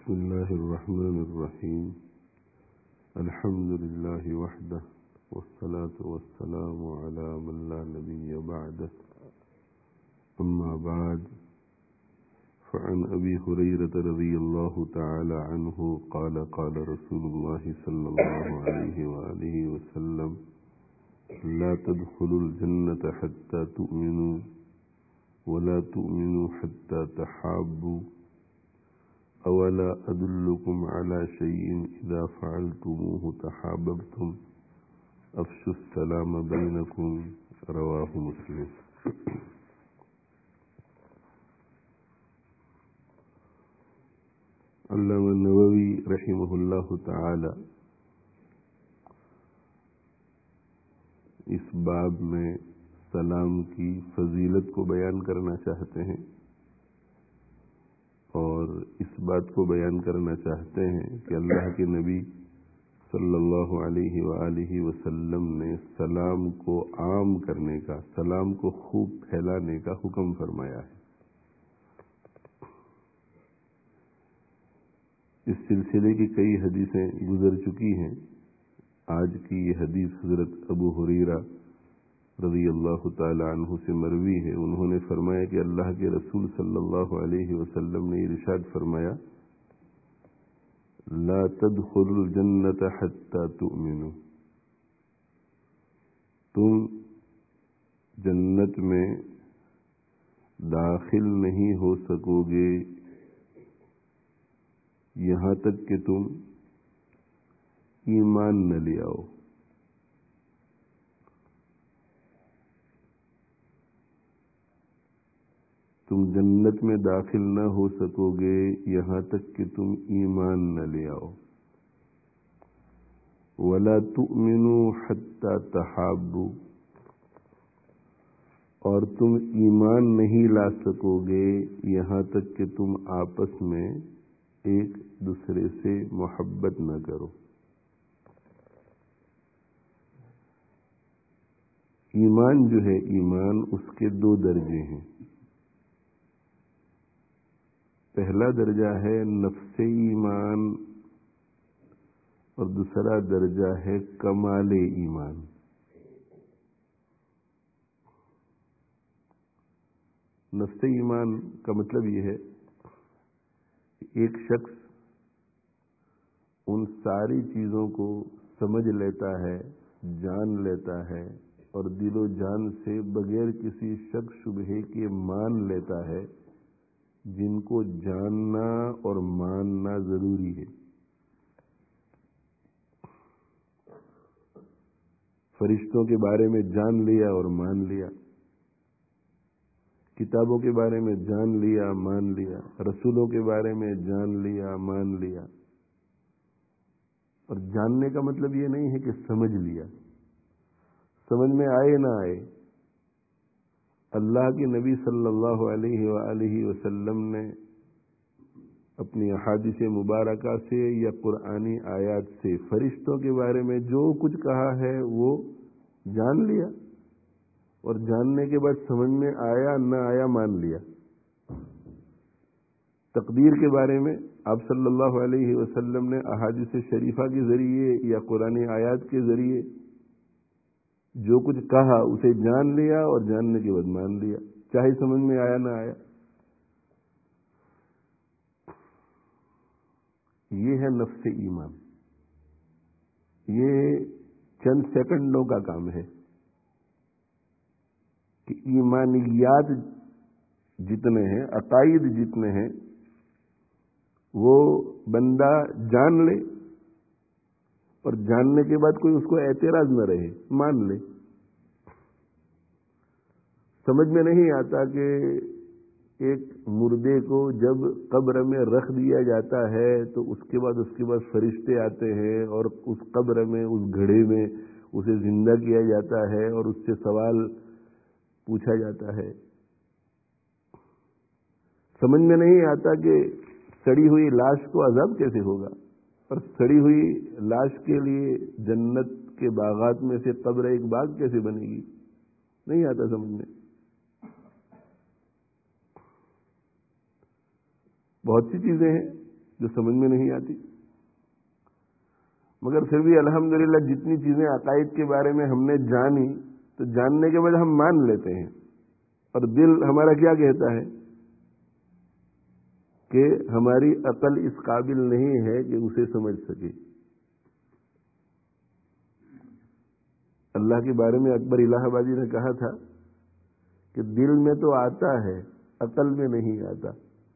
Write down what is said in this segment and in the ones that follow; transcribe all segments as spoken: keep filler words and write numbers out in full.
بسم الله الرحمن الرحيم. الحمد لله وحده والصلاة والسلام على من لا نبي بعده. أما بعد، فعن أبي هريرة رضي الله تعالى عنه قال قال رسول الله صلى الله عليه وآله وسلم: لا تدخلوا الجنة حتى تؤمنوا ولا تؤمنوا حتى تحابوا اولا ادلكم على شيء اذا فعلتموه تحاببتم افشوا السلام بينكم. رواه مسلم. علامہ نووی رحمہ اللہ تعالی اس باب میں سلام کی فضیلت کو بیان کرنا چاہتے ہیں اور اس بات کو بیان کرنا چاہتے ہیں کہ اللہ کے نبی صلی اللہ علیہ وآلہ وسلم نے سلام کو عام کرنے کا، سلام کو خوب پھیلانے کا حکم فرمایا ہے۔ اس سلسلے کی کئی حدیثیں گزر چکی ہیں۔ آج کی یہ حدیث حضرت ابو ہریرہ رضی اللہ تعالی عنہ سے مروی ہے۔ انہوں نے فرمایا کہ اللہ کے رسول صلی اللہ علیہ وسلم نے ارشاد فرمایا: لا تدخلوا الجنت حتی تؤمنوا، تم جنت میں داخل نہیں ہو سکو گے یہاں تک کہ تم ایمان نہ لے آؤ۔ تم جنت میں داخل نہ ہو سکو گے یہاں تک کہ تم ایمان نہ لے آؤ۔ وَلَا تُؤْمِنُوا حَتَّى تَحَابُّوا، اور تم ایمان نہیں لا سکو گے یہاں تک کہ تم آپس میں ایک دوسرے سے محبت نہ کرو۔ ایمان جو ہے، ایمان اس کے دو درجے ہیں۔ پہلا درجہ ہے نفس ایمان اور دوسرا درجہ ہے کمال ایمان۔ نفس ایمان کا مطلب یہ ہے کہ ایک شخص ان ساری چیزوں کو سمجھ لیتا ہے، جان لیتا ہے اور دل و جان سے بغیر کسی شک شبہے کے مان لیتا ہے جن کو جاننا اور ماننا ضروری ہے۔ فرشتوں کے بارے میں جان لیا اور مان لیا، کتابوں کے بارے میں جان لیا، مان لیا، رسولوں کے بارے میں جان لیا، مان لیا۔ اور جاننے کا مطلب یہ نہیں ہے کہ سمجھ لیا، سمجھ میں آئے نہ آئے۔ اللہ کے نبی صلی اللہ علیہ وآلہ وسلم نے اپنی احادیث مبارکہ سے یا قرآنی آیات سے فرشتوں کے بارے میں جو کچھ کہا ہے وہ جان لیا، اور جاننے کے بعد سمجھ میں آیا نہ آیا مان لیا۔ تقدیر کے بارے میں آپ صلی اللہ علیہ وسلم نے احادیث شریفہ کے ذریعے یا قرآنی آیات کے ذریعے جو کچھ کہا اسے جان لیا اور جاننے کے بعد مان لیا، چاہے سمجھ میں آیا نہ آیا۔ یہ ہے نفس ایمان۔ یہ چند سیکنڈوں کا کام ہے کہ ایمانیات جتنے ہیں، عقائد جتنے ہیں، وہ بندہ جان لے اور جاننے کے بعد کوئی اس کو اعتراض نہ رہے، مان لے۔ سمجھ میں نہیں آتا کہ ایک مردے کو جب قبر میں رکھ دیا جاتا ہے تو اس کے بعد اس کے بعد فرشتے آتے ہیں اور اس قبر میں، اس گھڑے میں اسے زندہ کیا جاتا ہے اور اس سے سوال پوچھا جاتا ہے۔ سمجھ میں نہیں آتا کہ سڑی ہوئی لاش کو عذاب کیسے ہوگا، اور سڑی ہوئی لاش کے لیے جنت کے باغات میں سے قبر ایک باغ کیسے بنے گی، نہیں آتا سمجھ میں۔ بہت سی چیزیں ہیں جو سمجھ میں نہیں آتی. مگر پھر بھی الحمدللہ جتنی چیزیں عقائد کے بارے میں ہم نے جانی تو جاننے کے بعد ہم مان لیتے ہیں، اور دل ہمارا کیا کہتا ہے کہ ہماری عقل اس قابل نہیں ہے کہ اسے سمجھ سکے. اللہ کے بارے میں اکبر الہ آبادی نے کہا تھا کہ دل میں تو آتا ہے، عقل میں نہیں آتا.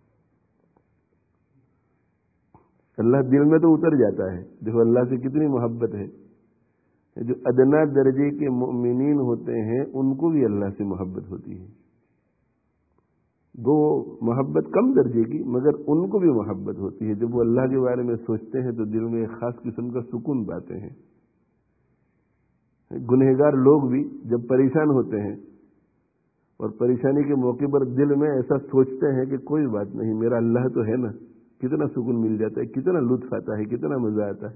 اللہ دل میں تو اتر جاتا ہے. دیکھو اللہ سے کتنی محبت ہے. جو ادنا درجے کے مؤمنین ہوتے ہیں ان کو بھی اللہ سے محبت ہوتی ہے. وہ محبت کم درجے کی، مگر ان کو بھی محبت ہوتی ہے. جب وہ اللہ کے بارے میں سوچتے ہیں تو دل میں ایک خاص قسم کا سکون پاتے ہیں. گنہگار لوگ بھی جب پریشان ہوتے ہیں اور پریشانی کے موقع پر دل میں ایسا سوچتے ہیں کہ کوئی بات نہیں، میرا اللہ تو ہے نا، کتنا سکون مل جاتا ہے، کتنا لطف آتا ہے، کتنا مزہ آتا ہے.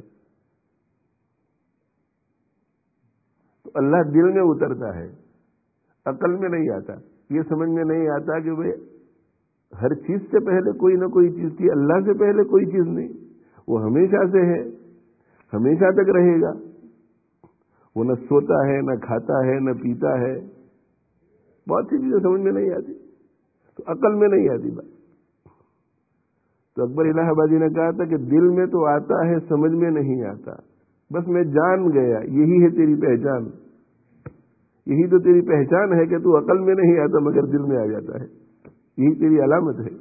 تو اللہ دل میں اترتا ہے، عقل میں نہیں آتا. یہ سمجھ میں نہیں آتا کہ بھئی ہر چیز سے پہلے کوئی نہ کوئی چیز تھی، اللہ سے پہلے کوئی چیز نہیں. وہ ہمیشہ سے ہے، ہمیشہ تک رہے گا. وہ نہ سوتا ہے، نہ کھاتا ہے، نہ پیتا ہے. بہت سی چیزیں سمجھ میں نہیں آتی، تو عقل میں نہیں آتی بات. تو اکبر الہ آبادی نے کہا تھا کہ دل میں تو آتا ہے، سمجھ میں نہیں آتا. بس میں جان گیا یہی ہے تیری پہچان. یہی تو تیری پہچان ہے کہ تو عقل میں نہیں آتا مگر دل میں آ جاتا ہے. یہی تیری علامت ہے.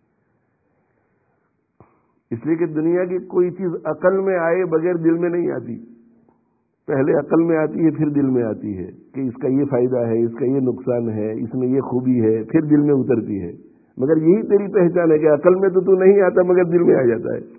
اس لیے کہ دنیا کی کوئی چیز عقل میں آئے بغیر دل میں نہیں آتی. پہلے عقل میں آتی ہے، پھر دل میں آتی ہے کہ اس کا یہ فائدہ ہے، اس کا یہ نقصان ہے، اس میں یہ خوبی ہے، پھر دل میں اترتی ہے. مگر یہی تیری پہچان ہے کہ عقل میں تو تو نہیں آتا مگر دل میں آ جاتا ہے.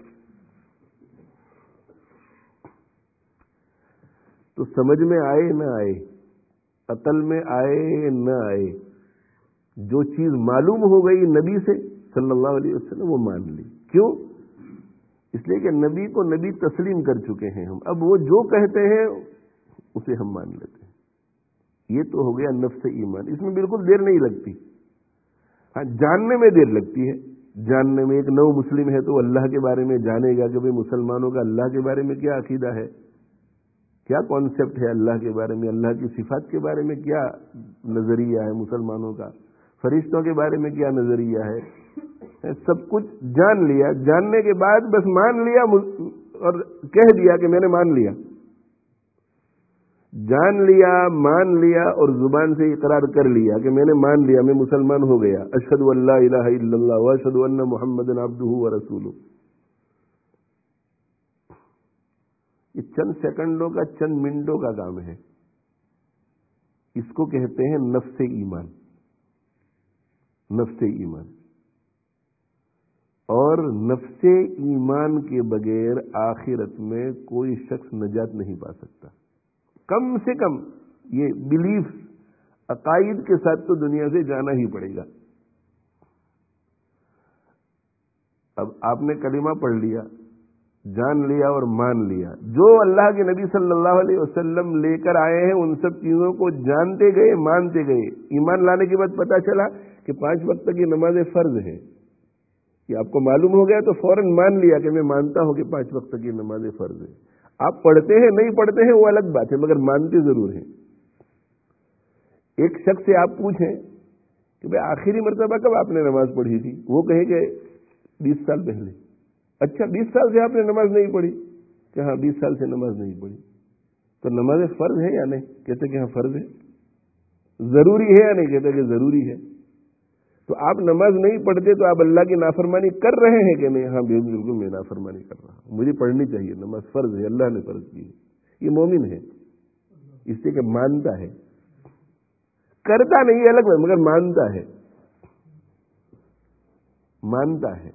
تو سمجھ میں آئے نہ آئے، عقل میں آئے نہ آئے، جو چیز معلوم ہو گئی نبی سے صلی اللہ علیہ وسلم وہ مان لی. کیوں؟ اس لیے کہ نبی کو نبی تسلیم کر چکے ہیں ہم. اب وہ جو کہتے ہیں اسے ہم مان لیتے ہیں. یہ تو ہو گیا نفس ایمان. اس میں بالکل دیر نہیں لگتی. ہاں جاننے میں دیر لگتی ہے. جاننے میں ایک نو مسلم ہے تو اللہ کے بارے میں جانے گا کہ بھئی مسلمانوں کا اللہ کے بارے میں کیا عقیدہ ہے، کیا کانسیپٹ ہے اللہ کے بارے میں، اللہ کی صفات کے بارے میں کیا نظریہ ہے مسلمانوں کا، فرشتوں کے بارے میں کیا نظریہ ہے. سب کچھ جان لیا. جاننے کے بعد بس مان لیا اور کہہ دیا کہ میں نے مان لیا. جان لیا، مان لیا اور زبان سے اقرار کر لیا کہ میں نے مان لیا، میں مسلمان ہو گیا. اشہد ان لا الہ الا اللہ واشہد ان محمدا عبدہ ورسولہ. یہ چند سیکنڈوں کا، چند منٹوں کا کام ہے. اس کو کہتے ہیں نفس ایمان. نفس ایمان. اور نفس ایمان کے بغیر آخرت میں کوئی شخص نجات نہیں پا سکتا. کم سے کم یہ بلیف عقائد کے ساتھ تو دنیا سے جانا ہی پڑے گا. اب آپ نے کلمہ پڑھ لیا، جان لیا اور مان لیا. جو اللہ کے نبی صلی اللہ علیہ وسلم لے کر آئے ہیں ان سب چیزوں کو جانتے گئے، مانتے گئے. ایمان لانے کے بعد پتا چلا کہ پانچ وقت کی نمازیں فرض ہیں. یہ آپ کو معلوم ہو گیا تو فوراً مان لیا کہ میں مانتا ہوں کہ پانچ وقت کی نمازیں فرض ہیں. آپ پڑھتے ہیں نہیں پڑھتے ہیں وہ الگ بات ہے، مگر مانتے ضرور ہیں. ایک شخص سے آپ پوچھیں کہ بھئی آخری مرتبہ کب آپ نے نماز پڑھی تھی، وہ کہے کہ بیس سال پہلے. اچھا بیس سال سے آپ نے نماز نہیں پڑھی؟ کہ ہاں بیس سال سے نماز نہیں پڑھی. تو نماز فرض ہے یا نہیں؟ کہتے کہ ہاں فرض ہے. ضروری ہے یا نہیں؟ کہتے کہ ضروری ہے. تو آپ نماز نہیں پڑھتے تو آپ اللہ کی نافرمانی کر رہے ہیں کہ نہیں؟ ہاں بالکل میں نافرمانی کر رہا ہوں، مجھے پڑھنی چاہیے، نماز فرض ہے، اللہ نے فرض کی ہے. یہ مومن ہے، اس سے کہ مانتا ہے. کرتا نہیں الگ ہے مگر مانتا ہے. مانتا ہے.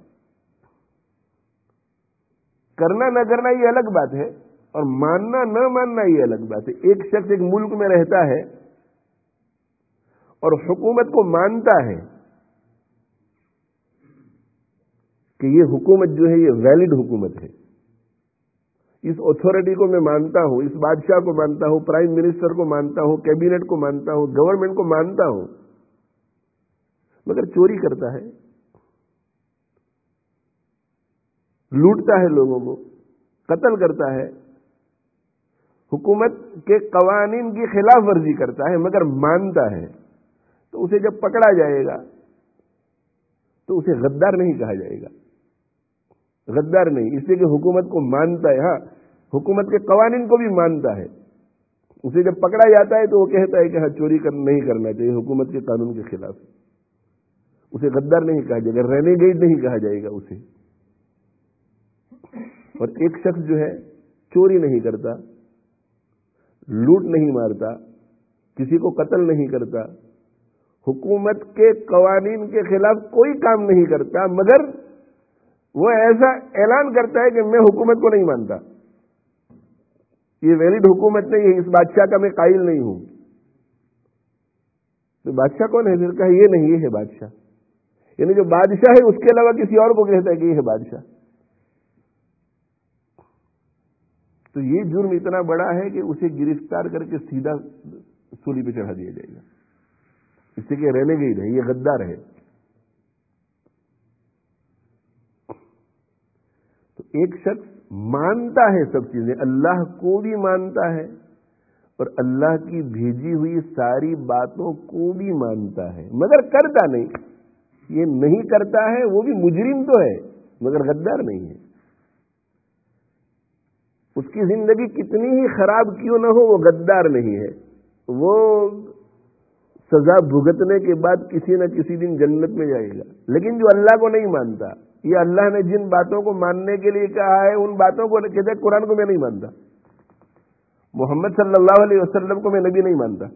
کرنا نہ کرنا یہ الگ بات ہے، اور ماننا نہ ماننا یہ الگ بات ہے. ایک شخص ایک ملک میں رہتا ہے اور حکومت کو مانتا ہے کہ یہ حکومت جو ہے یہ ویلڈ حکومت ہے، اس اتھارٹی کو میں مانتا ہوں، اس بادشاہ کو مانتا ہوں، پرائم منسٹر کو مانتا ہوں، کیبنٹ کو مانتا ہوں، گورنمنٹ کو مانتا ہوں، مگر چوری کرتا ہے، لوٹتا ہے لوگوں کو، قتل کرتا ہے، حکومت کے قوانین کی خلاف ورزی کرتا ہے مگر مانتا ہے، تو اسے جب پکڑا جائے گا تو اسے غدار نہیں کہا جائے گا، غدار نہیں، اس لیے کہ حکومت کو مانتا ہے، ہاں حکومت کے قوانین کو بھی مانتا ہے، اسے جب پکڑا جاتا ہے تو وہ کہتا ہے کہ ہاں چوری کر نہیں کرنا چاہیے، حکومت کے قانون کے خلاف، اسے غدار نہیں کہا جائے گا، رینیگیڈ نہیں کہا جائے گا اسے۔ اور ایک شخص جو ہے چوری نہیں کرتا، لوٹ نہیں مارتا، کسی کو قتل نہیں کرتا، حکومت کے قوانین کے خلاف کوئی کام نہیں کرتا، مگر وہ ایسا اعلان کرتا ہے کہ میں حکومت کو نہیں مانتا، یہ ویلڈ حکومت نہیں ہے، اس بادشاہ کا میں قائل نہیں ہوں۔ تو بادشاہ کون ہے؟ پھر کہا یہ نہیں، یہ ہے بادشاہ، یعنی جو بادشاہ ہے اس کے علاوہ کسی اور کو کہتا ہے کہ یہ ہے بادشاہ۔ تو یہ جرم اتنا بڑا ہے کہ اسے گرفتار کر کے سیدھا سولی پہ چڑھا دیا جائے گا، اس سے کہ رہنے گئی ہے، یہ غدار ہے۔ تو ایک شخص مانتا ہے سب چیزیں، اللہ کو بھی مانتا ہے اور اللہ کی بھیجی ہوئی ساری باتوں کو بھی مانتا ہے، مگر کرتا نہیں، یہ نہیں کرتا ہے، وہ بھی مجرم تو ہے مگر غدار نہیں ہے۔ اس کی زندگی کتنی ہی خراب کیوں نہ ہو، وہ غدار نہیں ہے، وہ سزا بھگتنے کے بعد کسی نہ کسی دن جنت میں جائے گا۔ لیکن جو اللہ کو نہیں مانتا، یہ اللہ نے جن باتوں کو ماننے کے لیے کہا ہے ان باتوں کو کہتے ہیں قرآن کو میں نہیں مانتا، محمد صلی اللہ علیہ وسلم کو میں نبی نہیں مانتا،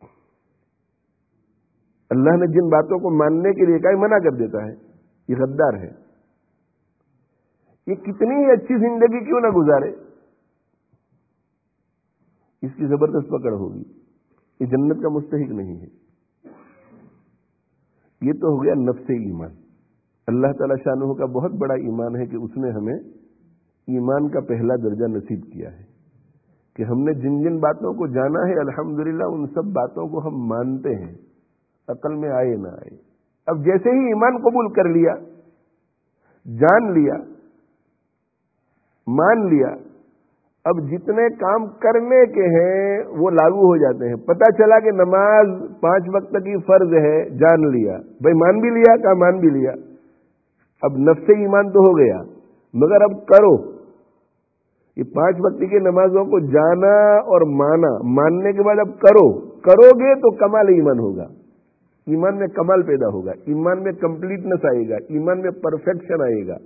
اللہ نے جن باتوں کو ماننے کے لیے کہا منع کر دیتا ہے، یہ غدار ہے۔ یہ کتنی ہی اچھی زندگی کیوں نہ گزارے، اس کی زبردست پکڑ ہوگی، یہ جنت کا مستحق نہیں ہے۔ یہ تو ہو گیا نفس ایمان۔ اللہ تعالی شانہ کا بہت بڑا ایمان ہے کہ اس نے ہمیں ایمان کا پہلا درجہ نصیب کیا ہے، کہ ہم نے جن جن باتوں کو جانا ہے الحمدللہ ان سب باتوں کو ہم مانتے ہیں، عقل میں آئے نہ آئے۔ اب جیسے ہی ایمان قبول کر لیا، جان لیا، مان لیا، اب جتنے کام کرنے کے ہیں وہ لاگو ہو جاتے ہیں۔ پتہ چلا کہ نماز پانچ وقت کی فرض ہے، جان لیا، بھائی مان بھی لیا، کہا مان بھی لیا، اب نفس ایمان تو ہو گیا، مگر اب کرو۔ یہ پانچ وقت کی نمازوں کو جانا اور مانا، ماننے کے بعد اب کرو، کرو گے تو کمال ایمان ہوگا، ایمان میں کمال پیدا ہوگا، ایمان میں کمپلیٹنس آئے گا، ایمان میں پرفیکشن آئے گا۔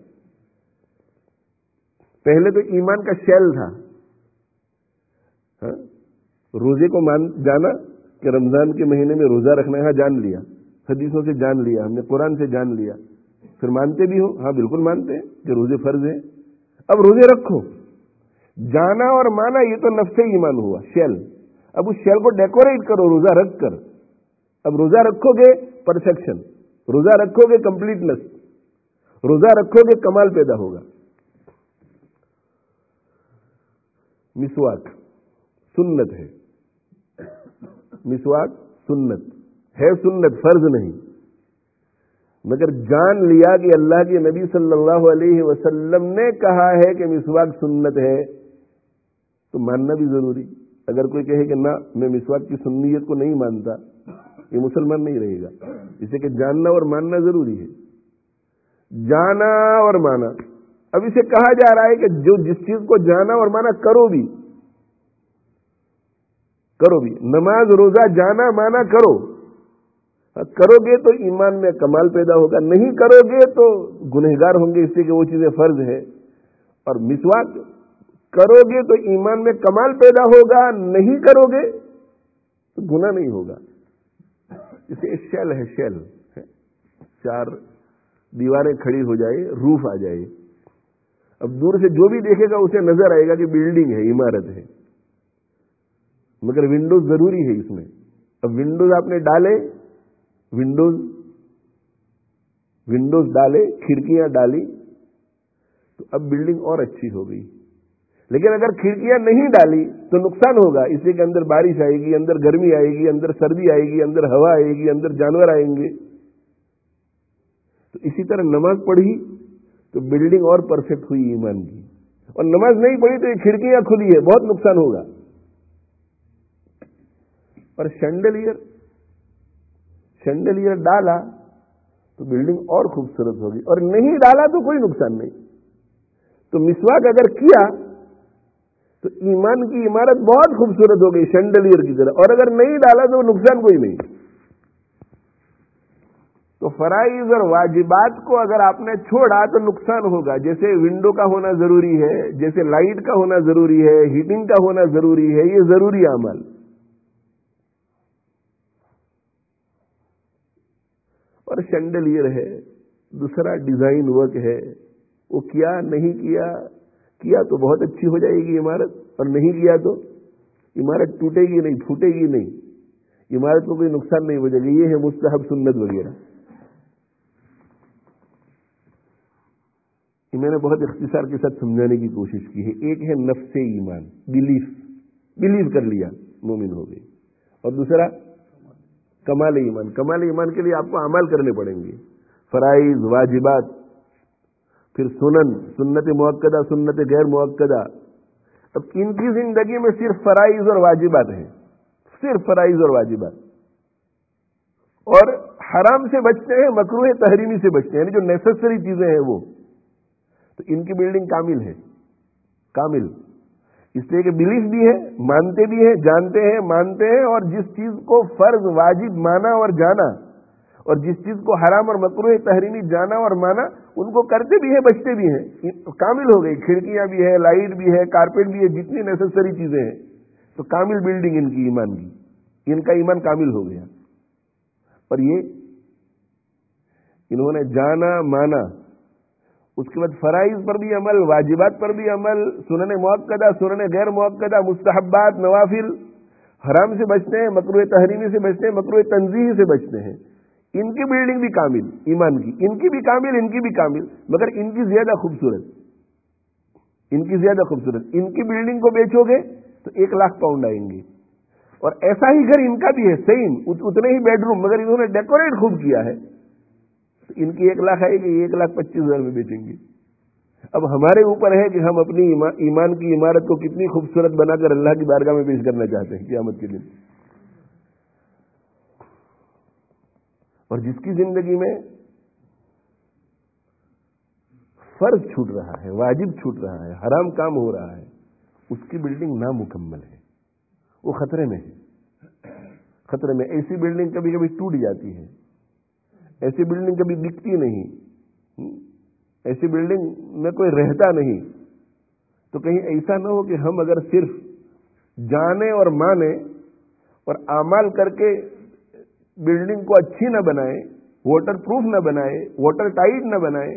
پہلے تو ایمان کا شیل تھا، ہاں روزے کو مان جانا کہ رمضان کے مہینے میں روزہ رکھنا ہے، ہاں جان لیا، حدیثوں سے جان لیا، ہم نے قرآن سے جان لیا، پھر مانتے بھی ہو، ہاں بالکل مانتے ہیں کہ روزے فرض ہیں، اب روزے رکھو۔ جانا اور مانا یہ تو نفس ایمان ہوا، شیل۔ اب اس شیل کو ڈیکوریٹ کرو روزہ رکھ کر، اب روزہ رکھو گے پرفیکشن، روزہ رکھو گے کمپلیٹنس، روزہ رکھو گے کمال پیدا ہوگا۔ مسواک سنت ہے، مسواک سنت ہے، سنت فرض نہیں، مگر جان لیا کہ اللہ کے نبی صلی اللہ علیہ وسلم نے کہا ہے کہ مسواک سنت ہے تو ماننا بھی ضروری۔ اگر کوئی کہے کہ نہ میں مسواک کی سنیت کو نہیں مانتا، یہ مسلمان نہیں رہے گا، اسے کہ جاننا اور ماننا ضروری ہے، جانا اور مانا۔ اب اسے کہا جا رہا ہے کہ جو جس چیز کو جانا اور مانا کرو بھی، کرو بھی، نماز روزہ جانا مانا کرو، کرو گے تو ایمان میں کمال پیدا ہوگا، نہیں کرو گے تو گنہگار ہوں گے اس لیے کہ وہ چیزیں فرض ہے۔ اور مسواک کرو گے تو ایمان میں کمال پیدا ہوگا، نہیں کرو گے تو گناہ نہیں ہوگا۔ اسے شیل ہے، شیل ہے، چار دیواریں کھڑی ہو جائے، روف آ جائے، اب دور سے جو بھی دیکھے گا اسے نظر آئے گا کہ بلڈنگ ہے، عمارت ہے، مگر ونڈوز ضروری ہے اس میں۔ اب ونڈوز آپ نے ڈالے، ونڈوز ونڈوز ڈالے، کھڑکیاں ڈالی تو اب بلڈنگ اور اچھی ہو گئی، لیکن اگر کھڑکیاں نہیں ڈالی تو نقصان ہوگا، اس لیے کہ اندر بارش آئے گی، اندر گرمی آئے گی، اندر سردی آئے گی، اندر ہوا آئے گی، اندر جانور آئیں گے۔ تو اسی طرح نماز پڑھی تو بلڈنگ اور پرفیکٹ ہوئی ایمان کی. اور نماز نہیں پڑھی تو یہ کھڑکیاں کھلی ہے, بہت نقصان ہوگا. اور شینڈلیئر شینڈلیئر ڈالا تو بلڈنگ اور خوبصورت ہوگی, اور نہیں ڈالا تو کوئی نقصان نہیں. تو مسواک اگر کیا تو ایمان کی عمارت بہت خوبصورت ہو گئی شینڈلیئر کی طرح, اور اگر نہیں ڈالا تو نقصان کوئی نہیں. تو فرائض اور واجبات کو اگر آپ نے چھوڑا تو نقصان ہوگا. جیسے ونڈو کا ہونا ضروری ہے, جیسے لائٹ کا ہونا ضروری ہے, ہیٹنگ کا ہونا ضروری ہے, یہ ضروری عمل. اور شینڈلیئر ہے, دوسرا ڈیزائن ورک ہے, وہ کیا نہیں کیا, کیا تو بہت اچھی ہو جائے گی عمارت, اور نہیں کیا تو عمارت ٹوٹے گی نہیں, پھوٹے گی نہیں, عمارت کو کوئی نقصان نہیں پہنچے گا. یہ ہے مستحب سنت وغیرہ. میں نے بہت اختصار کے ساتھ سمجھانے کی کوشش کی ہے. ایک ہے نفس ایمان, بلیف, بلیو کر لیا مومن ہو گئے. اور دوسرا کمال ایمان. کمال ایمان کے لیے آپ کو اعمال کرنے پڑیں گے, فرائض, واجبات, پھر سنن, سنت مؤکدہ, سنت غیر مؤکدہ. اب ان کی زندگی میں صرف فرائض اور واجبات ہیں, صرف فرائض اور واجبات, اور حرام سے بچتے ہیں, مکروہ تحریمی سے بچتے ہیں, یعنی جو نیسسری چیزیں ہیں وہ. تو ان کی بلڈنگ کامل ہے, کامل. اس لیے کہ بلیف بھی ہے, مانتے بھی ہیں, جانتے ہیں, مانتے ہیں, اور جس چیز کو فرض واجب مانا اور جانا, اور جس چیز کو حرام اور مکروہ تحریمی جانا اور مانا, ان کو کرتے بھی ہیں, بچتے بھی ہیں. کامل ہو گئی. کھڑکیاں بھی ہے, لائٹ بھی ہے, کارپیٹ بھی ہے, جتنی نیسسری چیزیں ہیں. تو کامل بلڈنگ ان کی ایمان کی, ان کا ایمان کامل ہو گیا. اور یہ انہوں نے جانا, مانا, اس کے بعد فرائض پر بھی عمل, واجبات پر بھی عمل, سنن مؤکدہ, سنن غیر مؤکدہ, مستحبات, نوافل, حرام سے بچتے ہیں, مکروہ تحریمی سے بچتے ہیں, مکروہ تنزیہی سے بچتے ہیں. ان کی بلڈنگ بھی کامل ایمان کی, ان کی بھی کامل, ان کی بھی کامل, مگر ان کی زیادہ خوبصورت, ان کی زیادہ خوبصورت. ان کی بلڈنگ کو بیچو گے تو ایک لاکھ پاؤنڈ آئیں گے, اور ایسا ہی گھر ان کا بھی ہے, سیم اتنے ہی بیڈ روم, مگر انہوں نے ڈیکوریٹ خوب کیا ہے. ان کی ایک لاکھ آئے گی, ایک لاکھ پچیس ہزار میں بیچیں گے. اب ہمارے اوپر ہے کہ ہم اپنی ایمان کی عمارت کو کتنی خوبصورت بنا کر اللہ کی بارگاہ میں پیش کرنا چاہتے ہیں قیامت کے دن. اور جس کی زندگی میں فرض چھوٹ رہا ہے, واجب چھوٹ رہا ہے, حرام کام ہو رہا ہے, اس کی بلڈنگ نامکمل ہے, وہ خطرے میں ہے, خطرے میں. ایسی بلڈنگ کبھی کبھی ٹوٹ جاتی ہے, ایسی بلڈنگ کبھی بکتی نہیں, ایسی بلڈنگ میں کوئی رہتا نہیں. تو کہیں ایسا نہ ہو کہ ہم اگر صرف جانے اور مانے اور اعمال کر کے بلڈنگ کو اچھی نہ بنائیں, واٹر پروف نہ بنائیں, واٹر ٹائٹ نہ بنائیں,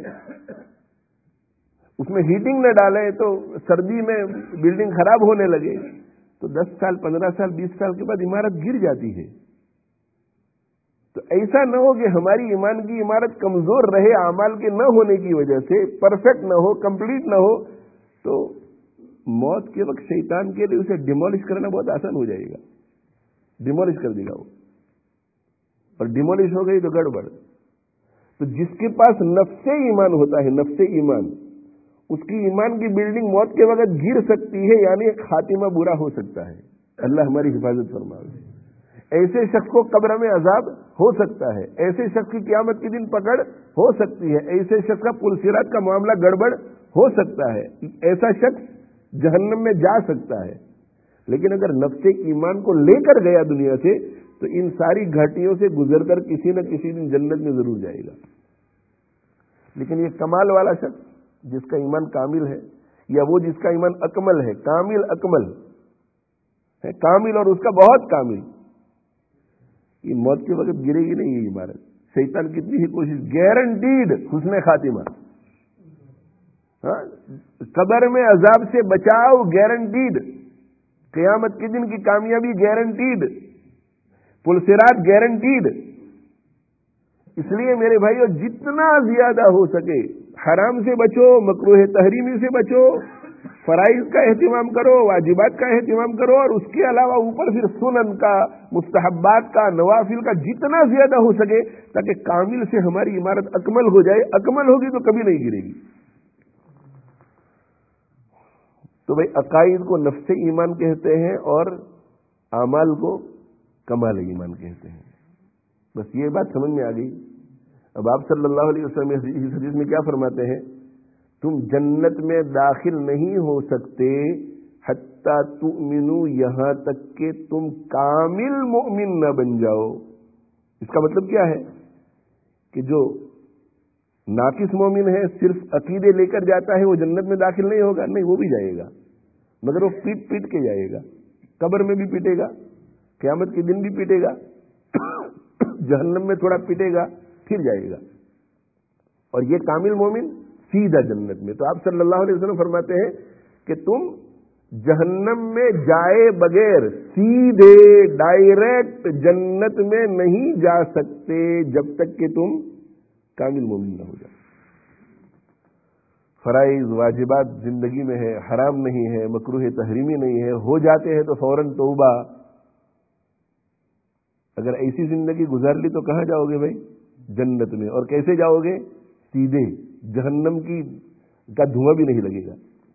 اس میں ہیٹنگ نہ ڈالیں, تو سردی میں بلڈنگ خراب ہونے لگے تو دس سال, پندرہ سال, بیس سال کے بعد عمارت گر جاتی ہے. تو ایسا نہ ہو کہ ہماری ایمان کی عمارت کمزور رہے اعمال کے نہ ہونے کی وجہ سے, پرفیکٹ نہ ہو, کمپلیٹ نہ ہو, تو موت کے وقت شیطان کے لیے اسے ڈیمولش کرنا بہت آسان ہو جائے گا, ڈیمولش کر دے گا وہ, اور ڈیمولش ہو گئی تو گڑبڑ. تو جس کے پاس نفس ایمان ہوتا ہے, نفس ایمان, اس کی ایمان کی بلڈنگ موت کے وقت گر سکتی ہے, یعنی خاتمہ برا ہو سکتا ہے. اللہ ہماری حفاظت فرمائے. ایسے شخص کو قبر میں عذاب ہو سکتا ہے, ایسے شخص کی قیامت کے دن پکڑ ہو سکتی ہے, ایسے شخص کا پل صراط کا معاملہ گڑبڑ ہو سکتا ہے, ایسا شخص جہنم میں جا سکتا ہے. لیکن اگر نفس ایمان کو لے کر گیا دنیا سے, تو ان ساری گھاٹیوں سے گزر کر کسی نہ کسی دن جنت میں ضرور جائے گا. لیکن یہ کمال والا شخص جس کا ایمان کامل ہے, یا وہ جس کا ایمان اکمل ہے, کامل اکمل ہے, کامل اور اس کا بہت کامل, یہ موت کے وقت گرے گی نہیں یہ عمارت. شیطان کتنی ہی کوشش, گارنٹیڈ حسن خاتمہ. ہاں, قبر میں عذاب سے بچاؤ گارنٹیڈ, قیامت کے دن کی کامیابی گارنٹیڈ, پل صراط گارنٹیڈ. اس لیے میرے بھائیو جتنا زیادہ ہو سکے حرام سے بچو, مکروہ تحریمی سے بچو, فرائض کا اہتمام کرو, واجبات کا اہتمام کرو, اور اس کے علاوہ اوپر پھر سنن کا, مستحبات کا, نوافل کا جتنا زیادہ ہو سکے, تاکہ کامل سے ہماری عمارت اکمل ہو جائے. اکمل ہوگی تو کبھی نہیں گرے گی. تو بھائی عقائد کو نفس ایمان کہتے ہیں اور اعمال کو کمال ایمان کہتے ہیں. بس یہ بات سمجھ میں آ گئی. اب آپ صلی اللہ علیہ وسلم اس حدیث میں کیا فرماتے ہیں؟ تم جنت میں داخل نہیں ہو سکتے حتی تؤمنو، یہاں تک کہ تم کامل مؤمن نہ بن جاؤ. اس کا مطلب کیا ہے کہ جو ناقص مومن ہے، صرف عقیدے لے کر جاتا ہے، وہ جنت میں داخل نہیں ہوگا. نہیں، وہ بھی جائے گا، مگر وہ پیٹ پیٹ کے جائے گا. قبر میں بھی پیٹے گا، قیامت کے دن بھی پیٹے گا، جہنم میں تھوڑا پیٹے گا، پھر جائے گا. اور یہ کامل مومن سیدھا جنت میں. تو آپ صلی اللہ علیہ وسلم فرماتے ہیں کہ تم جہنم میں جائے بغیر سیدھے ڈائریکٹ جنت میں نہیں جا سکتے جب تک کہ تم کامل مومن نہ ہو جاؤ. فرائض واجبات زندگی میں ہے، حرام نہیں ہے، مکروہ تحریمی نہیں ہے، ہو جاتے ہیں تو فوراً توبہ. اگر ایسی زندگی گزار لی تو کہاں جاؤ گے بھائی؟ جنت میں. اور کیسے جاؤ گے؟ سیدھے. جہنم کی کا دھواں بھی نہیں لگے گا.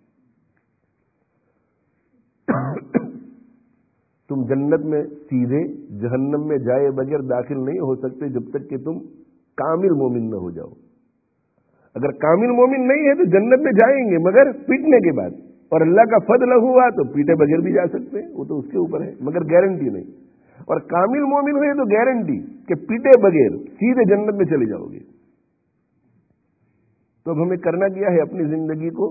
تم جنت میں سیدھے، جہنم میں جائے بغیر داخل نہیں ہو سکتے جب تک کہ تم کامل مومن نہ ہو جاؤ. اگر کامل مومن نہیں ہے تو جنت میں جائیں گے مگر پیٹنے کے بعد، اور اللہ کا فضل ہوا تو پیٹے بغیر بھی جا سکتے ہیں، وہ تو اس کے اوپر ہے، مگر گارنٹی نہیں. اور کامل مومن ہوئے تو گارنٹی کہ پیٹے بغیر سیدھے جنت میں چلے جاؤ گے. تو اب ہمیں کرنا کیا ہے؟ اپنی زندگی کو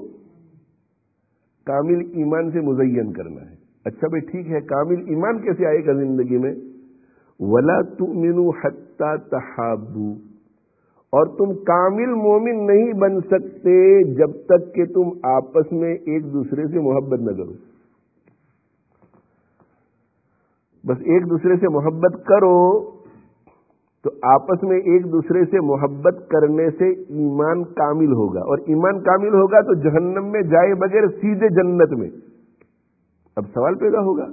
کامل ایمان سے مزین کرنا ہے. اچھا بھائی ٹھیک ہے، کامل ایمان کیسے آئے گا زندگی میں؟ وَلَا تُؤْمِنُوا حَتَّى تَحَابُّوا، اور تم کامل مومن نہیں بن سکتے جب تک کہ تم آپس میں ایک دوسرے سے محبت نہ کرو. بس ایک دوسرے سے محبت کرو تو آپس میں ایک دوسرے سے محبت کرنے سے ایمان کامل ہوگا، اور ایمان کامل ہوگا تو جہنم میں جائے بغیر سیدھے جنت میں. اب سوال پیدا ہوگا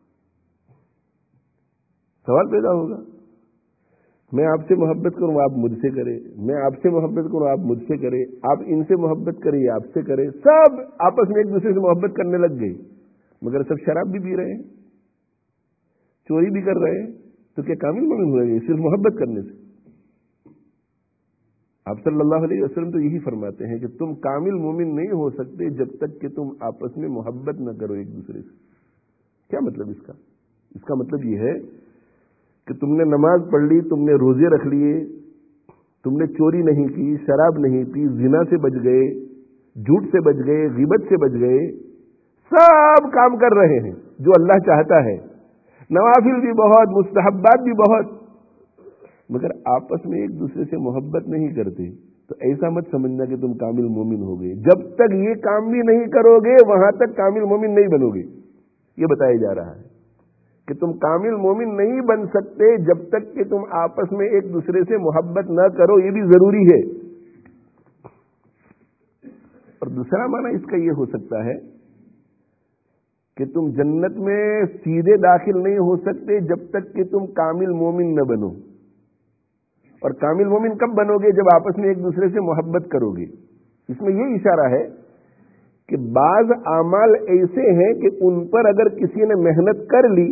سوال پیدا ہوگا میں آپ سے محبت کروں آپ مجھ سے کریں، میں آپ سے محبت کروں آپ مجھ سے کریں، آپ ان سے محبت کریں آپ سے کریں، سب آپس میں ایک دوسرے سے محبت کرنے لگ گئے، مگر سب شراب بھی پی رہے ہیں، چوری بھی کر رہے ہیں. تو کیا کامل مومن ہوئے گے صرف محبت کرنے سے؟ آپ صلی اللہ علیہ وسلم تو یہی فرماتے ہیں کہ تم کامل مومن نہیں ہو سکتے جب تک کہ تم آپس میں محبت نہ کرو ایک دوسرے سے. کیا مطلب اس کا؟ اس کا مطلب یہ ہے کہ تم نے نماز پڑھ لی، تم نے روزے رکھ لیے، تم نے چوری نہیں کی، شراب نہیں پی، زنا سے بچ گئے، جھوٹ سے بچ گئے، غیبت سے بچ گئے، سب کام کر رہے ہیں جو اللہ چاہتا ہے، نوافل بھی بہت، مستحبات بھی بہت، مگر آپس میں ایک دوسرے سے محبت نہیں کرتے. تو ایسا مت سمجھنا کہ تم کامل مومن ہو گئے. جب تک یہ کام بھی نہیں کرو گے وہاں تک کامل مومن نہیں بنو گے. یہ بتایا جا رہا ہے کہ تم کامل مومن نہیں بن سکتے جب تک کہ تم آپس میں ایک دوسرے سے محبت نہ کرو. یہ بھی ضروری ہے. اور دوسرا معنی اس کا یہ ہو سکتا ہے کہ تم جنت میں سیدھے داخل نہیں ہو سکتے جب تک کہ تم کامل مومن نہ بنو. اور کامل مومن کب بنو گے؟ جب آپس میں ایک دوسرے سے محبت کرو گے. اس میں یہ اشارہ ہے کہ بعض اعمال ایسے ہیں کہ ان پر اگر کسی نے محنت کر لی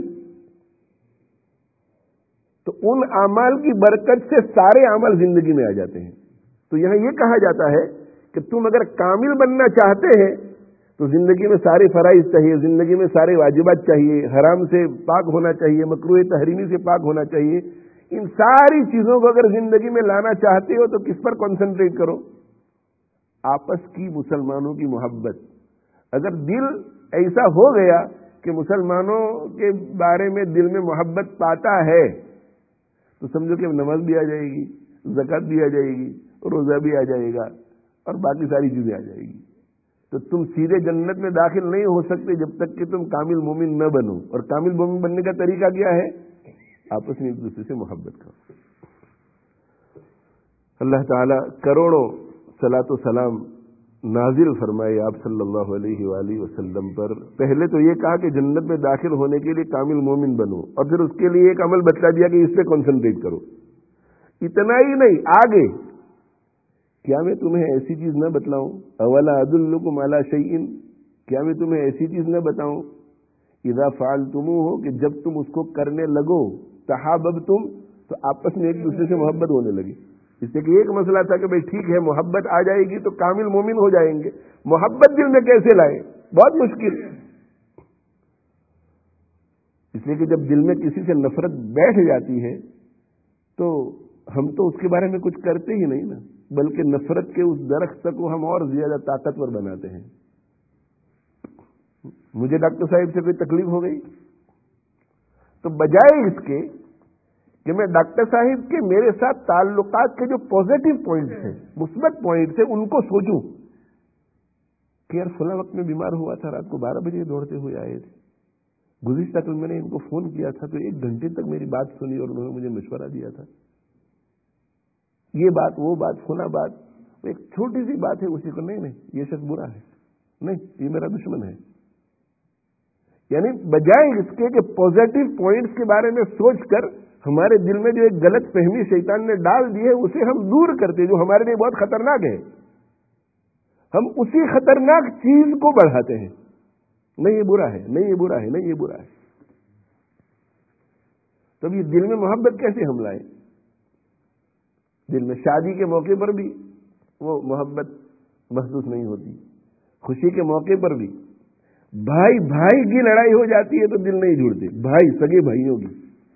تو ان اعمال کی برکت سے سارے اعمال زندگی میں آ جاتے ہیں. تو یہاں یہ کہا جاتا ہے کہ تم اگر کامل بننا چاہتے ہیں تو زندگی میں سارے فرائض چاہیے، زندگی میں سارے واجبات چاہیے، حرام سے پاک ہونا چاہیے، مکروہ تحریمی سے پاک ہونا چاہیے. ان ساری چیزوں کو اگر زندگی میں لانا چاہتے ہو تو کس پر کنسنٹریٹ کرو؟ آپس کی مسلمانوں کی محبت. اگر دل ایسا ہو گیا کہ مسلمانوں کے بارے میں دل میں محبت پاتا ہے تو سمجھو کہ نماز بھی آ جائے گی، زکوٰۃ بھی آ جائے گی، روزہ بھی آ جائے گا، اور باقی ساری چیزیں آ جائے گی. تو تم سیدھے جنت میں داخل نہیں ہو سکتے جب تک کہ تم کامل مومن نہ بنو. اور کامل مومن بننے کا طریقہ کیا ہے؟ آپس میں ایک دوسرے سے محبت کرو. اللہ تعالیٰ کروڑوں صلاۃ و سلام نازل فرمائے آپ صلی اللہ علیہ وآلہ وسلم پر. پہلے تو یہ کہا کہ جنت میں داخل ہونے کے لیے کامل مومن بنو، اور پھر اس کے لیے ایک عمل بتلا دیا کہ اس پہ کنسنٹریٹ کرو. اتنا ہی نہیں، آگے کیا میں تمہیں ایسی چیز نہ بتلاؤں؟ اولا ادلکم علی شیء کیا میں تمہیں ایسی چیز نہ بتاؤں اذا فعلتموہ کہ جب تم اس کو کرنے لگو تحاببتم تو آپس میں ایک دوسرے سے محبت ہونے لگی. اس سے کہ ایک مسئلہ تھا کہ بھئی ٹھیک ہے محبت آ جائے گی تو کامل مومن ہو جائیں گے, محبت دل میں کیسے لائیں, بہت مشکل. اس لیے کہ جب دل میں کسی سے نفرت بیٹھ جاتی ہے تو ہم تو اس کے بارے میں کچھ کرتے ہی نہیں نا, بلکہ نفرت کے اس درخت کو ہم اور زیادہ طاقتور بناتے ہیں. مجھے ڈاکٹر صاحب سے کوئی تکلیف ہو گئی تو بجائے اس کے کہ میں ڈاکٹر صاحب کے میرے ساتھ تعلقات کے جو پازیٹو پوائنٹس ہیں, مثبت پوائنٹس ہیں, ان کو سوچوں کہ یار فلاں وقت میں بیمار ہوا تھا, رات کو بارہ بجے دوڑتے ہوئے آئے تھے, گزشتہ کل میں نے ان کو فون کیا تھا تو ایک گھنٹے تک میری بات سنی اور انہوں نے مجھے مشورہ دیا تھا, یہ بات وہ بات فلاں بات, ایک چھوٹی سی بات ہے اسی کو نہیں نہیں یہ شخص برا ہے, نہیں یہ میرا دشمن ہے. یعنی بجائے اس کے کہ پازیٹو پوائنٹس کے بارے میں سوچ کر ہمارے دل میں جو ایک غلط فہمی شیطان نے ڈال دی ہے اسے ہم دور کرتے جو ہمارے لیے بہت خطرناک ہے, ہم اسی خطرناک چیز کو بڑھاتے ہیں. نہیں یہ برا ہے, نہیں یہ برا ہے, نہیں یہ برا ہے. تب یہ دل میں محبت کیسے ہم لائیں؟ دل میں شادی کے موقع پر بھی وہ محبت محسوس نہیں ہوتی, خوشی کے موقع پر بھی. بھائی بھائی کی لڑائی ہو جاتی ہے تو دل نہیں جڑتے, بھائی سگے بھائیوں کی.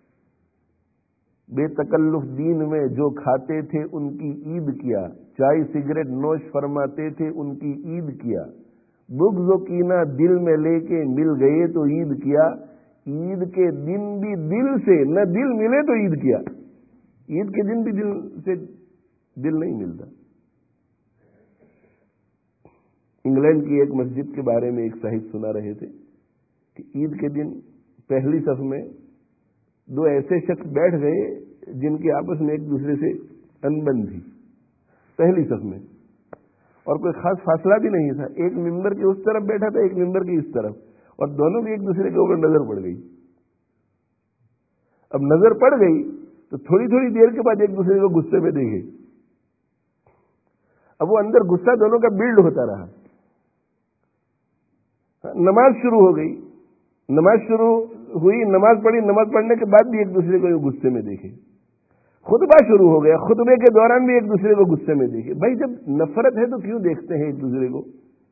بے تکلف دین میں جو کھاتے تھے ان کی عید کیا, چائے سگریٹ نوش فرماتے تھے ان کی عید کیا, بغض و کینہ دل میں لے کے مل گئے تو عید کیا, عید کے دن بھی دل سے نہ دل ملے تو عید کیا, عید کے دن بھی دل سے دل نہیں ملتا. انگلینڈ کی ایک مسجد کے بارے میں ایک صاحب سنا رہے تھے کہ عید کے دن پہلی صف میں دو ایسے شخص بیٹھ گئے جن کے آپس میں ایک دوسرے سے انبن تھی, پہلی صف میں, اور کوئی خاص فاصلہ بھی نہیں تھا. ایک ممبر کے اس طرف بیٹھا تھا, ایک ممبر کے اس طرف, اور دونوں کی ایک دوسرے کے اوپر نظر پڑ گئی. اب نظر پڑ گئی تو تھوڑی تھوڑی دیر کے بعد ایک دوسرے کو غصے میں دیکھے. اب وہ اندر غصہ دونوں کا بلڈ ہوتا رہا. نماز شروع ہو گئی, نماز شروع ہوئی, نماز پڑھی, نماز پڑھنے کے بعد بھی ایک دوسرے کو غصے میں دیکھے. خطبہ شروع ہو گیا, خطبے کے دوران بھی ایک دوسرے کو غصے میں دیکھے. بھائی جب نفرت ہے تو کیوں دیکھتے ہیں ایک دوسرے کو؟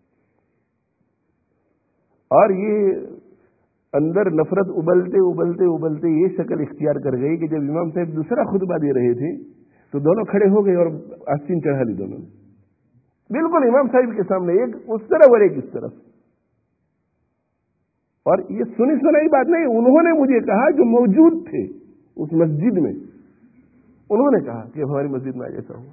اور یہ اندر نفرت ابلتے ابلتے ابلتے یہ شکل اختیار کر گئی کہ جب امام صاحب دوسرا خطبہ دے رہے تھے تو دونوں کھڑے ہو گئے اور آستین چڑھا لی دونوں نے, بالکل امام صاحب کے سامنے, ایک اس طرف اور ایک اس طرف. اور یہ سنی سنائی بات نہیں, انہوں نے مجھے کہا جو موجود تھے اس مسجد میں, انہوں نے کہا کہ ہماری مسجد میں ایسا ہوا.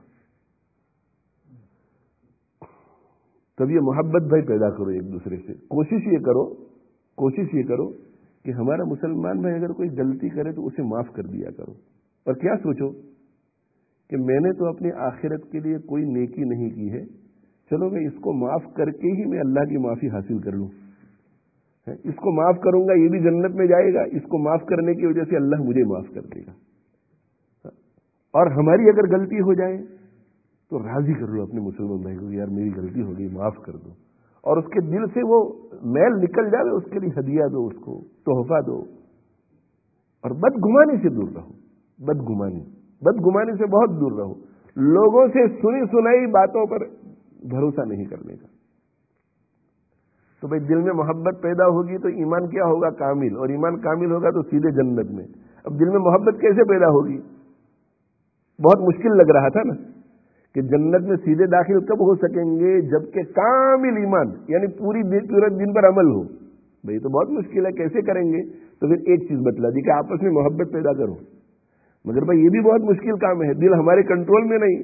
تب یہ محبت بھائی پیدا کرو ایک دوسرے سے. کوشش یہ کرو کوشش یہ کرو کہ ہمارا مسلمان بھائی اگر کوئی غلطی کرے تو اسے معاف کر دیا کرو. اور کیا سوچو کہ میں نے تو اپنی آخرت کے لیے کوئی نیکی نہیں کی ہے, چلو میں اس کو معاف کر کے ہی میں اللہ کی معافی حاصل کر لوں. اس کو معاف کروں گا یہ بھی جنت میں جائے گا, اس کو معاف کرنے کی وجہ سے اللہ مجھے معاف کر دے گا. اور ہماری اگر غلطی ہو جائے تو راضی کر لو اپنے مسلمان بھائی کو, یار میری غلطی ہو گئی معاف کر دو, اور اس کے دل سے وہ میل نکل جائے, اس کے لیے ہدیہ دو, اس کو تحفہ دو. اور بدگمانی سے دور رہو, بدگمانی بدگمانی سے بہت دور رہو. لوگوں سے سنی سنائی باتوں پر بھروسہ نہیں کرنے کا. تو بھائی دل میں محبت پیدا ہوگی تو ایمان کیا ہوگا؟ کامل. اور ایمان کامل ہوگا تو سیدھے جنت میں. اب دل میں محبت کیسے پیدا ہوگی؟ بہت مشکل لگ رہا تھا نا کہ جنت میں سیدھے داخل کب ہو سکیں گے؟ جبکہ کامل ایمان یعنی پوری پورے دن پر عمل ہو. بھائی تو بہت مشکل ہے, کیسے کریں گے؟ تو پھر ایک چیز بتلا دی کہ آپس میں محبت پیدا کرو. مگر بھائی یہ بھی بہت مشکل کام ہے, دل ہمارے کنٹرول میں نہیں.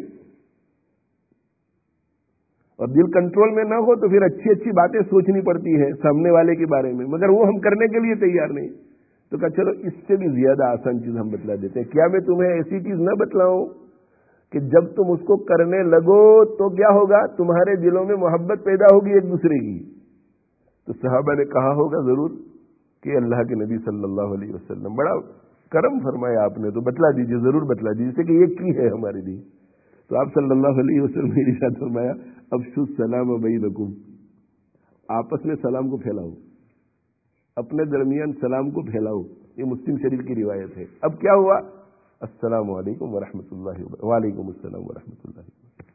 اور دل کنٹرول میں نہ ہو تو پھر اچھی اچھی باتیں سوچنی پڑتی ہے سامنے والے کے بارے میں, مگر وہ ہم کرنے کے لیے تیار نہیں. تو کہا چلو اس سے بھی زیادہ آسان چیز ہم بتلا دیتے ہیں. کیا میں تمہیں ایسی چیز نہ بتلاؤں کہ جب تم اس کو کرنے لگو تو کیا ہوگا؟ تمہارے دلوں میں محبت پیدا ہوگی ایک دوسرے کی. تو صحابہ نے کہا ہوگا ضرور کہ اللہ کے نبی صلی اللہ علیہ وسلم بڑا کرم فرمایا آپ نے, تو بتلا دیجیے, ضرور بتلا دیجیے, جیسے کہ یہ کی ہے ہمارے لیے. تو آپ صلی اللہ علیہ وسلم نے ارشاد فرمایا افشوا السلام بینکم, آپس میں سلام کو پھیلاؤ، اپنے درمیان سلام کو پھیلاؤ، یہ مسلم شریف کی روایت ہے۔ اب کیا ہوا؟ السلام علیکم ورحمۃ اللہ وبرکاتہ، وعلیکم السلام ورحمۃ اللہ وبرکاتہ۔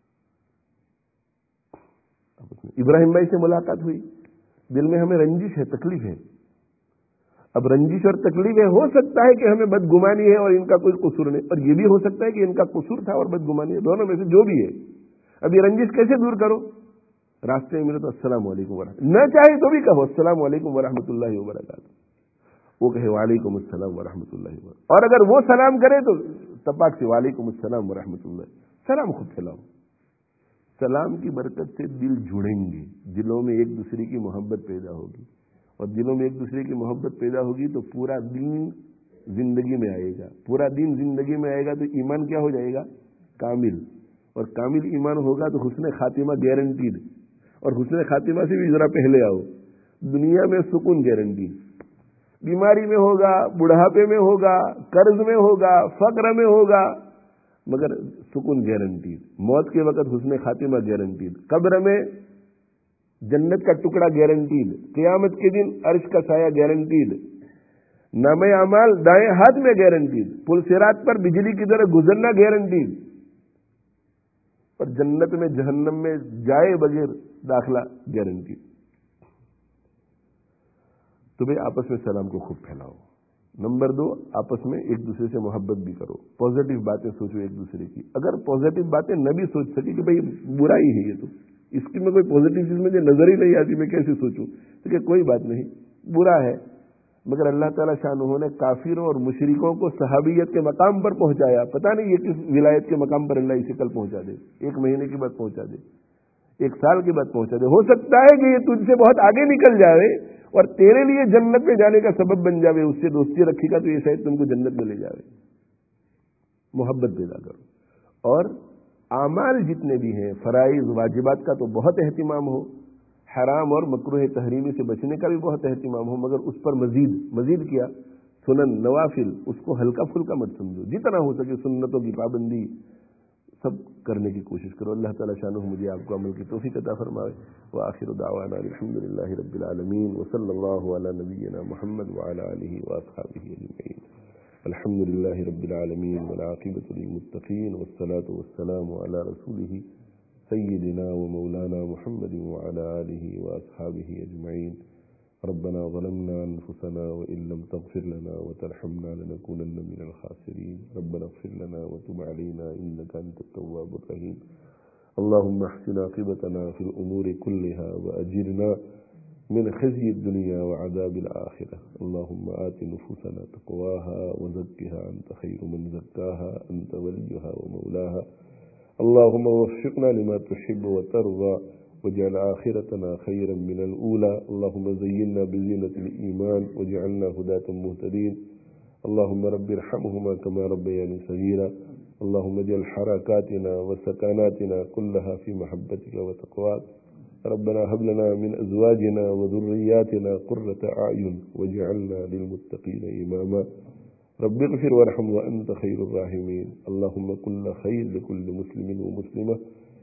ابراہیم بھائی سے ملاقات ہوئی، دل میں ہمیں رنجش ہے، تکلیف ہے۔ اب رنجش اور تکلیف ہے، ہو سکتا ہے کہ ہمیں بدگمانی ہے اور ان کا کوئی قصور نہیں، اور یہ بھی ہو سکتا ہے کہ ان کا قصور تھا اور بدگمانی ہے، دونوں میں سے جو بھی ہے۔ اب یہ رنجش کیسے دور کرو؟ راستے میں ملے تو السلام علیکم ورحمۃ، نہ چاہے تو بھی کہو السلام علیکم ورحمۃ اللہ وبرکاتہ، وہ کہے وعلیکم السلام ورحمۃ اللہ وبرکاتہ، اور اگر وہ سلام کرے تو تپاک سے وعلیکم السلام ورحمۃ اللہ، سلام خود پھیلاؤ۔ سلام کی برکت سے دل جڑیں گے، دلوں میں ایک دوسرے کی محبت پیدا ہوگی، اور دلوں میں ایک دوسرے کی محبت پیدا ہوگی تو پورا دین زندگی میں آئے گا، پورا دین زندگی میں آئے گا تو ایمان کیا ہو جائے گا؟ کامل، اور کامل ایمان ہوگا تو حسن خاتمہ گارنٹیڈ، اور حسن خاتمہ سے بھی ذرا پہلے آؤ، دنیا میں سکون گارنٹیڈ، بیماری میں ہوگا، بڑھاپے میں ہوگا، قرض میں ہوگا، فقر میں ہوگا، مگر سکون گارنٹیڈ، موت کے وقت حسن خاتمہ گارنٹیڈ، قبر میں جنت کا ٹکڑا گارنٹیڈ، قیامت کے دن عرش کا سایہ گارنٹیڈ، نامہ اعمال دائیں ہاتھ میں گارنٹیڈ، پل صراط پر بجلی کی طرح گزرنا گارنٹیڈ، اور جنت میں جہنم میں جائے بغیر داخلہ گارنٹیڈ۔ تو بھائی آپس میں سلام کو خوب پھیلاؤ۔ نمبر دو، آپس میں ایک دوسرے سے محبت بھی کرو، پازیٹیو باتیں سوچو ایک دوسرے کی۔ اگر پازیٹیو باتیں نہ بھی سوچ سکے کہ بھائی برا ہی ہے یہ، تو اس کی میں کوئی پازیٹیو چیز مجھے نظر ہی نہیں آتی، میں کیسے سوچوں؟ کہ کوئی بات نہیں، برا ہے، مگر اللہ تعالیٰ شانہ نے کافروں اور مشرکوں کو صحابیت کے مقام پر پہنچایا، پتہ نہیں یہ کس ولایت کے مقام پر اللہ اسے کل پہنچا دے، ایک مہینے کے بعد پہنچا دے، ایک سال کے بعد پہنچا دے، ہو سکتا ہے کہ یہ تجھ سے بہت آگے نکل جائے اور تیرے لیے جنت میں جانے کا سبب بن جاوے، اس سے دوستی رکھے گا تو یہ شاید تم کو جنت میں لے جاوے۔ محبت پیدا کرو، اور اعمال جتنے بھی ہیں فرائض واجبات کا تو بہت اہتمام ہو، حرام اور مکروہ تحریمی سے بچنے کا بھی بہت اہتمام ہو، مگر اس پر مزید مزید کیا سنن نوافل، اس کو ہلکا پھلکا مت سمجھو، جتنا ہو سکے سنتوں کی پابندی سب کرنے کی کوشش کرو۔ اللہ تعالیٰ شانہ مجھے آپ کو عمل کی توفیق عطا فرمائے۔ وآخر دعوانا الحمد للہ رب العالمین، وصلی اللہ علی نبینا محمد وعلی آلہ واصحابہ اجمعین۔ الحمد للہ رب العالمین والعاقبۃ للمتقین، والصلاة والسلام علی رسولہ سیدنا ومولانا محمد وعلی آلہ واصحابہ اجمعین۔ ربنا ظلمنا انفسنا وان لم تغفر لنا وترحمنا لنكونن من الخاسرين، ربنا اغفر لنا وتب علينا انك انت التواب الرحيم، اللهم احسن عاقبتنا في الامور كلها واجرنا من خزي الدنيا وعذاب الاخره، اللهم آت نفوسنا تقواها وزكها انت خير من زكاها انت وليها ومولاها، اللهم وفقنا لما تحب وترضى واجعل آخرتنا خيرا من الأولى، اللهم زينا بزينة الإيمان واجعلنا هداة مهتدين، اللهم رب ارحمهما كما ربياني صغيرا، اللهم اجعل حركاتنا وسكناتنا كلها في محبتك وتقواك، ربنا هب لنا من أزواجنا وذرياتنا قرة أعين واجعلنا للمتقين إماما، رب اغفر وارحم وأنت خير الراحمين، اللهم كل خير لكل مسلم ومسلمة،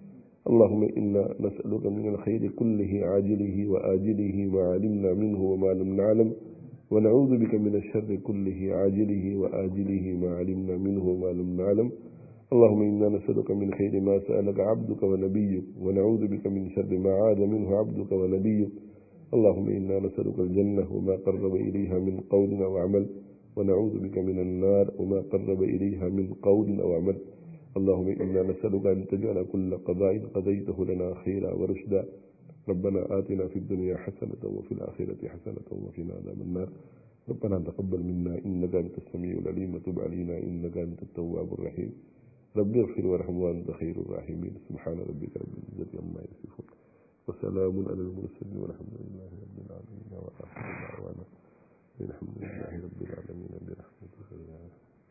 اللهم إنا نسألك من الخير كله عاجله وآجله ما علمنا منه وما لم نعلم، ونعوذ بك من الشر كله عاجله وآجله ما علمنا منه وما لم نعلم، اللهم إنا نسألك من خير ما سألك عبدك ونبيك، ونعوذ بك من شر ما عاد منه عبدك ونبيك، اللهم إنا نسألك الجنة وما قرب إليها من قول أو عمل، ونعوذ بك من النار وما قرب إليها من قول أو عمل، اللهم إنا نسألك أن تجعل كل قضاء قضيته لنا خيرا ورشدا، ربنا آتنا في الدنيا حسنة وفي الآخرة حسنة وقنا عذاب النار، ربنا تقبل منا إنك أنت السميع العليم وتب علينا إنك أنت التواب الرحيم، رب اغفر وارحم وأنت خير الراحمين، سبحان ربك رب العزة عما يصفون وسلام على المرسلين والحمد لله رب العالمين، وآخر دعوانا الحمد لله رب العالمين.